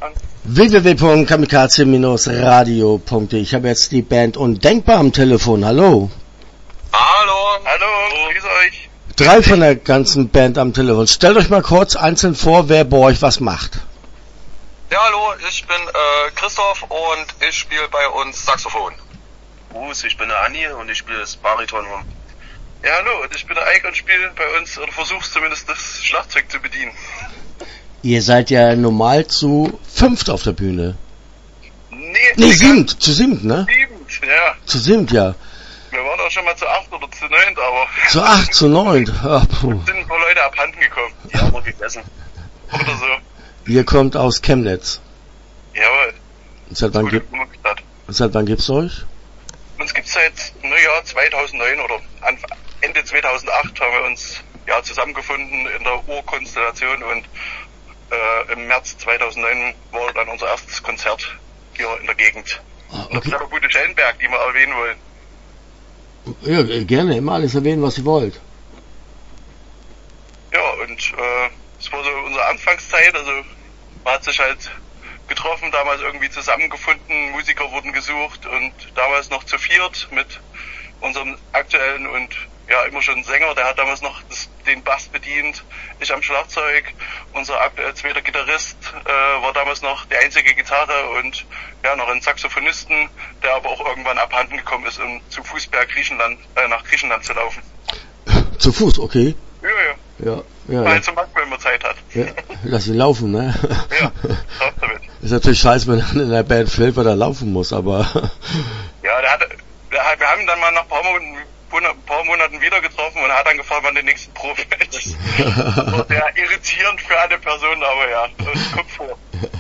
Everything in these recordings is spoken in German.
www.kamikaze-radio.de. Ich habe jetzt die Band Undenkbar am Telefon. Hallo. Hallo, grüß euch. 3 von der ganzen Band am Telefon. Stellt euch mal kurz einzeln vor, wer bei euch was macht. Ja, hallo, ich bin Christoph und ich spiele bei uns Saxophon. Ich bin der Anni und ich spiele das Bariton. Ja, hallo, ich bin der Eik und spiele bei uns, oder versuche zumindest das Schlagzeug zu bedienen. Ihr seid ja normal zu 5 auf der Bühne. Nee, 7, zu 7, ne? 7, ja. Zu 7, ja. Wir waren auch schon mal zu 8 oder zu 9, aber... Zu 8, zu 9. Ach, sind ein paar Leute abhanden gekommen. Die haben wir gegessen. Oder so. Ihr kommt aus Chemnitz. Jawohl. Seit wann gibt's euch? Uns gibt's seit 2009 oder Ende 2008 haben wir uns zusammengefunden in der Urkonstellation und im März 2009 war dann unser erstes Konzert hier in der Gegend. Okay. In der Bude Schellenberg, die wir erwähnen wollen. Ja, gerne, immer alles erwähnen, was ihr wollt. Ja, und es war so unsere Anfangszeit, also man hat sich halt getroffen, damals irgendwie zusammengefunden, Musiker wurden gesucht und damals noch zu 4 mit unserem aktuellen und immer schon Sänger, der hat damals noch den Bass bedient, ich am Schlagzeug, unser aktuell zweiter Gitarrist war damals noch die einzige Gitarre und noch ein Saxophonisten, der aber auch irgendwann abhanden gekommen ist, um zu Fußberg nach Griechenland zu laufen. Zu Fuß, okay. Ja. Weil zum Beispiel, wenn man Zeit hat. Ja, lass ihn laufen, ne? Ja, raus damit. Ist natürlich scheiße, wenn er in der Band fällt, weil er laufen muss, aber... Ja, wir haben ihn dann mal nach ein paar Monaten wieder getroffen und er hat dann gefragt, wann die nächsten Probe ist. Das war sehr irritierend für eine Person, aber ja, das kommt vor.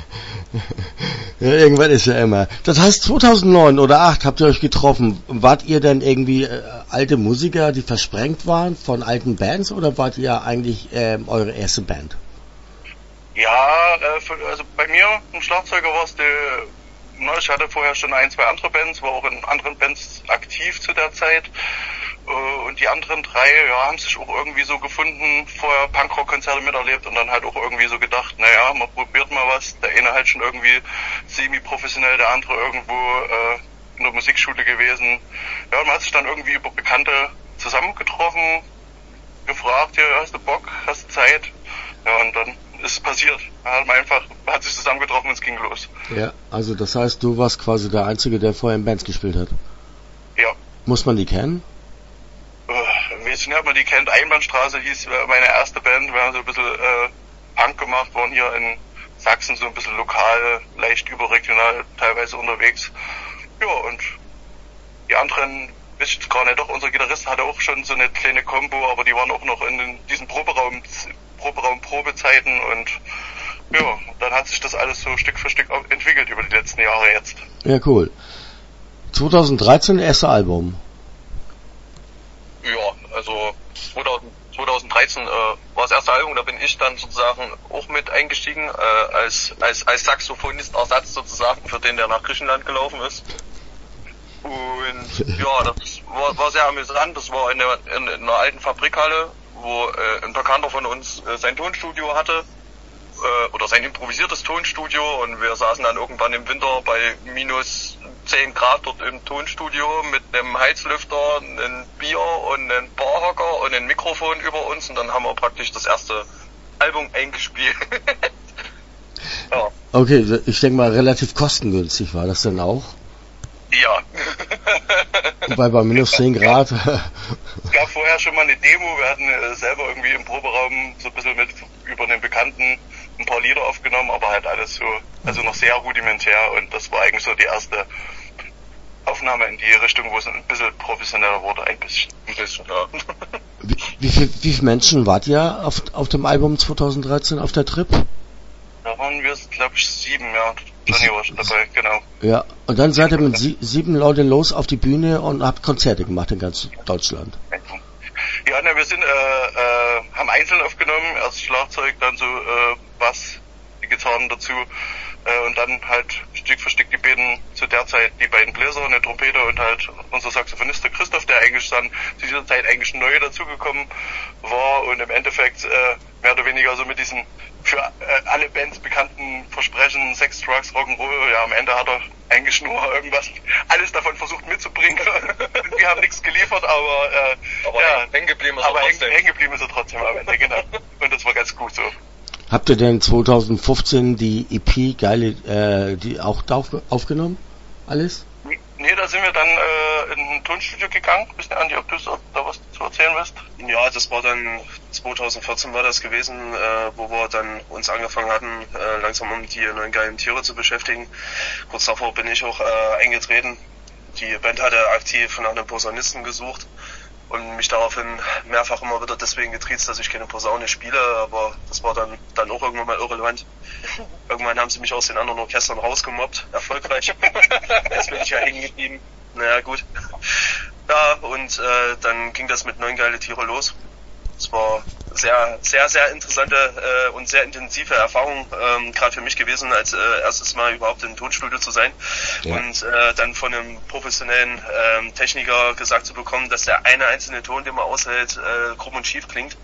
Ja, irgendwann ist ja immer. Das heißt, 2009 oder 2008 habt ihr euch getroffen. Wart ihr denn irgendwie alte Musiker, die versprengt waren von alten Bands, oder wart ihr eigentlich eure erste Band? Ja, also bei mir, ein Schlagzeuger war es ich hatte vorher schon 1, 2 andere Bands, war auch in anderen Bands aktiv zu der Zeit. Und die anderen 3, haben sich auch irgendwie so gefunden, vorher Punkrock-Konzerte miterlebt und dann halt auch irgendwie so gedacht, man probiert mal was. Der eine halt schon irgendwie semi-professionell, der andere irgendwo in der Musikschule gewesen. Ja, und man hat sich dann irgendwie über Bekannte zusammengetroffen, gefragt, hast du Bock, hast du Zeit? Ja, und dann ist es passiert. Hat sich zusammengetroffen und es ging los. Ja, also das heißt, du warst quasi der Einzige, der vorher in Bands gespielt hat? Ja. Muss man die kennen? Ich weiß nicht, ob man die kennt. Einbahnstraße hieß meine erste Band. Wir haben so ein bisschen Punk gemacht, waren hier in Sachsen so ein bisschen lokal, leicht überregional teilweise unterwegs. Ja, und die anderen, weiß ich jetzt gar nicht, doch unser Gitarrist hatte auch schon so eine kleine Combo, aber die waren auch noch in diesen Proberaum-Probezeiten und dann hat sich das alles so Stück für Stück entwickelt über die letzten Jahre jetzt. Ja, cool. 2013 erste Album. Ja, also 2013 war das erste Album, da bin ich dann sozusagen auch mit eingestiegen, als Saxophonist-Ersatz sozusagen für den, der nach Griechenland gelaufen ist. Und das war sehr amüsant, das war in einer alten Fabrikhalle, wo ein Bekannter von uns sein Tonstudio hatte, oder sein improvisiertes Tonstudio, und wir saßen dann irgendwann im Winter bei minus 10 Grad dort im Tonstudio mit einem Heizlüfter, einem Bier und einem Barhocker und einem Mikrofon über uns, und dann haben wir praktisch das erste Album eingespielt. Ja. Okay, ich denke mal, relativ kostengünstig war das denn auch? Ja. Wobei bei minus 10 Grad... Es gab vorher schon mal eine Demo, wir hatten selber irgendwie im Proberaum so ein bisschen über einen Bekannten ein paar Lieder aufgenommen, aber halt alles so, also noch sehr rudimentär, und das war eigentlich so die erste Aufnahme in die Richtung, wo es ein bisschen professioneller wurde, ein bisschen, ja. Wie viele Menschen wart ihr auf dem Album 2013 auf der Trip? Da waren wir, glaube ich, 7, ja. Johnny war schon dabei, genau. Ja, und dann seid ihr mit 7 Leuten los auf die Bühne und habt Konzerte gemacht in ganz Deutschland. Ja, wir haben einzeln aufgenommen, erst Schlagzeug, dann so Bass, die Gitarren dazu. Und dann halt Stück für Stück die beiden, zu der Zeit die beiden Bläser, eine Trompete und halt unser Saxophonist, der Christoph, der eigentlich dann zu dieser Zeit eigentlich neu dazugekommen war und im Endeffekt mehr oder weniger so mit diesen für alle Bands bekannten Versprechen, Sex, Drugs, Rock'n'Roll, ja, am Ende hat er eigentlich nur irgendwas, alles davon versucht mitzubringen. Wir haben nichts geliefert, aber ja, hängen geblieben ist er trotzdem am Ende, genau. Und das war ganz gut so. Habt ihr denn 2015 die EP die auch aufgenommen? Alles? Nee, da sind wir dann in ein Tonstudio gegangen. Wisst ihr, Andi, ob du da was zu erzählen willst? Ja, das war dann 2014 war das gewesen, wo wir dann uns angefangen hatten, langsam um die neuen geilen Tiere zu beschäftigen. Kurz davor bin ich auch eingetreten. Die Band hatte aktiv nach einem Posaunisten gesucht und mich daraufhin mehrfach immer wieder deswegen getriezt, dass ich keine Posaune spiele, aber das war dann auch irgendwann mal irrelevant. Irgendwann haben sie mich aus den anderen Orchestern rausgemobbt, erfolgreich. Jetzt bin ich ja hängen geblieben. Naja, gut. Ja, und dann ging das mit 9 geile Tiere los. Es war sehr, sehr, sehr interessante und sehr intensive Erfahrung, gerade für mich gewesen, als erstes Mal überhaupt im Tonstudio zu sein. Ja. Und dann von einem professionellen Techniker gesagt zu bekommen, dass der eine einzelne Ton, den man aushält, krumm und schief klingt.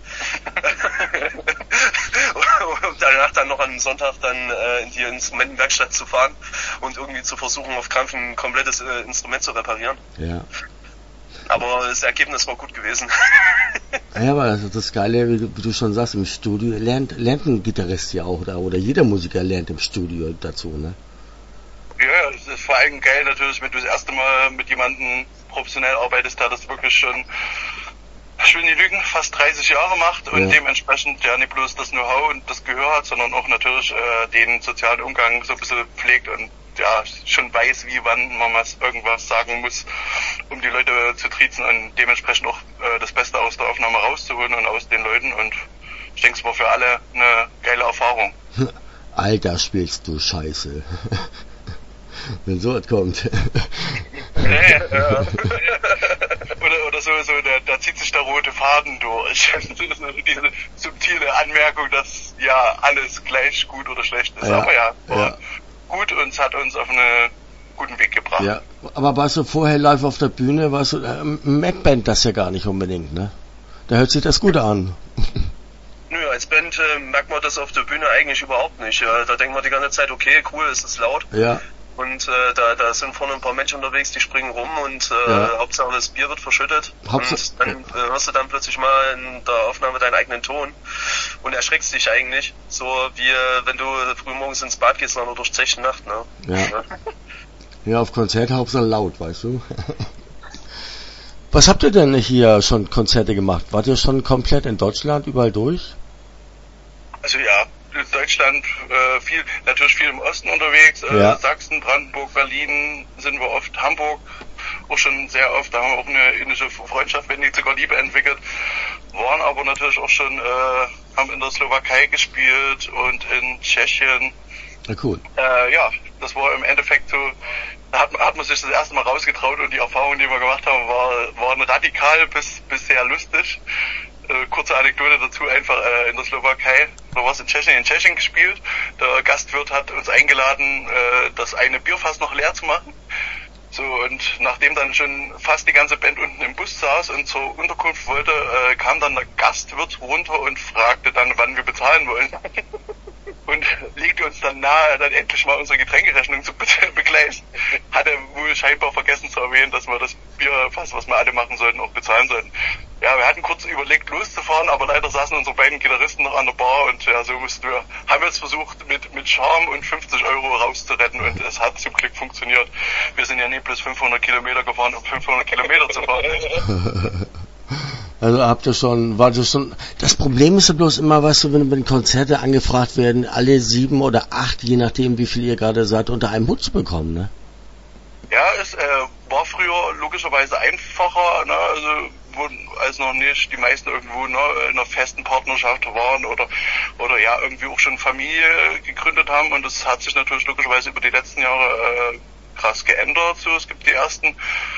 Und danach dann noch am Sonntag dann in die Instrumentenwerkstatt zu fahren und irgendwie zu versuchen, auf Krampf ein komplettes Instrument zu reparieren. Ja. Aber das Ergebnis war gut gewesen. Ja, aber das Geile, wie du schon sagst, im Studio lernt ein Gitarrist ja auch, oder jeder Musiker lernt im Studio dazu, ne? Ja, es ist vor allem geil natürlich, wenn du das erste Mal mit jemandem professionell arbeitest, der das wirklich schon, ich will nicht lügen, fast 30 Jahre macht und dementsprechend ja nicht bloß das Know-how und das Gehör hat, sondern auch natürlich den sozialen Umgang so ein bisschen pflegt und ja, schon weiß, wie wann man irgendwas sagen muss, um die Leute zu triezen und dementsprechend auch das Beste aus der Aufnahme rauszuholen und aus den Leuten und ich denke, es war für alle eine geile Erfahrung. Alter, spielst du Scheiße. Wenn so was kommt. Oder so, da zieht sich der rote Faden durch. Diese subtile Anmerkung, dass ja alles gleich gut oder schlecht ist. Ja, aber ja, war gut und es hat uns auf einen guten Weg gebracht. Ja, aber warst du vorher live auf der Bühne, warst du, Mac-Band das ja gar nicht unbedingt, ne? Da hört sich das gut an. Nö, als Band merkt man das auf der Bühne eigentlich überhaupt nicht. Da denkt man die ganze Zeit, okay, cool, es ist laut. Ja. Und da sind vorne ein paar Menschen unterwegs, die springen rum und Hauptsache das Bier wird verschüttet. Und dann hörst du dann plötzlich mal in der Aufnahme deinen eigenen Ton und erschreckst dich eigentlich. So wie wenn du früh morgens ins Bad gehst nach einer durchzechten Nacht, ne? Ja. Ja, auf Konzert Hauptsache laut, weißt du. Was habt ihr denn hier schon Konzerte gemacht? Wart ihr schon komplett in Deutschland überall durch? Also ja, Deutschland natürlich viel im Osten unterwegs, Sachsen, Brandenburg, Berlin sind wir oft, Hamburg auch schon sehr oft, da haben wir auch eine indische Freundschaft, wenn nicht sogar Liebe entwickelt, waren aber natürlich auch schon, haben in der Slowakei gespielt und in Tschechien. Ja, cool. Ja, das war im Endeffekt so, da hat man sich das erste Mal rausgetraut und die Erfahrung, die wir gemacht haben, waren radikal bis sehr lustig. Kurze Anekdote dazu, einfach in der Slowakei, da war es in Tschechien gespielt. Der Gastwirt hat uns eingeladen, das eine Bierfass noch leer zu machen. So, und nachdem dann schon fast die ganze Band unten im Bus saß und zur Unterkunft wollte, kam dann der Gastwirt runter und fragte dann, wann wir bezahlen wollen. Und legte uns dann nahe, dann endlich mal unsere Getränkerechnung zu begleichen. Hatte wohl scheinbar vergessen zu erwähnen, dass wir das Bierfass, was wir alle machen sollten, auch bezahlen sollten. Ja, wir hatten kurz überlegt, loszufahren, aber leider saßen unsere beiden Gitarristen noch an der Bar und ja, so haben wir es versucht, mit Charme und 50 Euro rauszuretten und es hat zum Glück funktioniert. Wir sind ja nicht bloß 500 Kilometer gefahren, um 500 Kilometer zu fahren. Also wart ihr schon, das Problem ist ja bloß immer, weißt du, wenn Konzerte angefragt werden, alle 7 oder 8, je nachdem wie viel ihr gerade seid, unter einem Hut zu bekommen, ne? Ja, es war früher logischerweise einfacher, ne, also als noch nicht die meisten irgendwo in einer festen Partnerschaft waren oder ja irgendwie auch schon Familie gegründet haben und das hat sich natürlich logischerweise über die letzten Jahre krass geändert. So, es gibt die ersten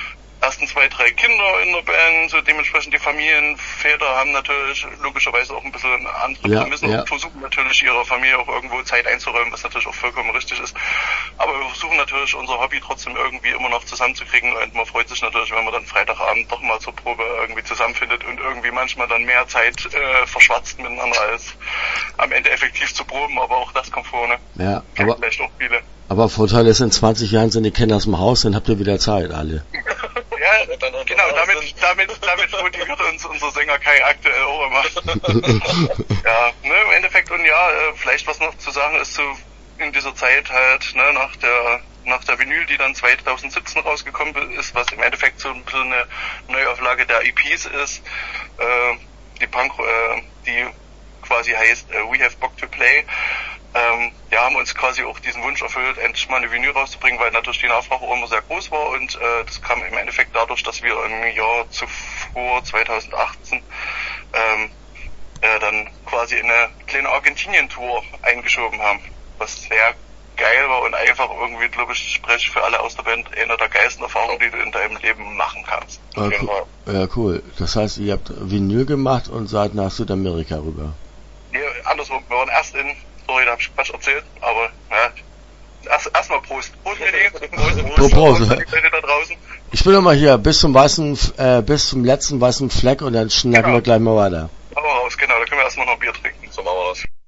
ersten 2, 3 Kinder in der Band, so dementsprechend die Familienväter haben natürlich logischerweise auch ein bisschen andere Prämissen und versuchen natürlich ihrer Familie auch irgendwo Zeit einzuräumen, was natürlich auch vollkommen richtig ist. Aber wir versuchen natürlich unser Hobby trotzdem irgendwie immer noch zusammenzukriegen und man freut sich natürlich, wenn man dann Freitagabend doch mal zur Probe irgendwie zusammenfindet und irgendwie manchmal dann mehr Zeit verschwatzt miteinander als am Ende effektiv zu proben, aber auch das kommt vor, ne? Ja, aber vielleicht auch viele. Aber Vorteil ist, in 20 Jahren sind die Kinder aus dem Haus, dann habt ihr wieder Zeit, alle. Ja, genau, damit motiviert uns unser Sänger Kai aktuell auch immer. Ja, ne, im Endeffekt und ja, vielleicht was noch zu sagen ist, so in dieser Zeit halt, ne, nach der Vinyl, die dann 2017 rausgekommen ist, was im Endeffekt so ein bisschen eine Neuauflage der EPs ist, die quasi heißt We Have Bock to Play. Haben uns quasi auch diesen Wunsch erfüllt, endlich mal eine Vinyl rauszubringen, weil natürlich die Nachfrage auch immer sehr groß war und das kam im Endeffekt dadurch, dass wir im Jahr zuvor, 2018, dann quasi eine kleine Argentinien-Tour eingeschoben haben, was sehr geil war und einfach irgendwie, glaube ich, spreche für alle aus der Band, eine der geilsten Erfahrungen, die du in deinem Leben machen kannst. Ja, cool. Das heißt, ihr habt Vinyl gemacht und seid nach Südamerika rüber. Ja, andersrum, wir waren erst in sorry, da hab ich Quatsch erzählt, aber ja, erstmal Prost. Prost, Prost. Da draußen. Ich bin nochmal hier bis zum letzten weißen Fleck und dann schnacken wir gleich mal weiter. Aber raus, genau, da können wir erstmal noch Bier trinken. So machen wir das.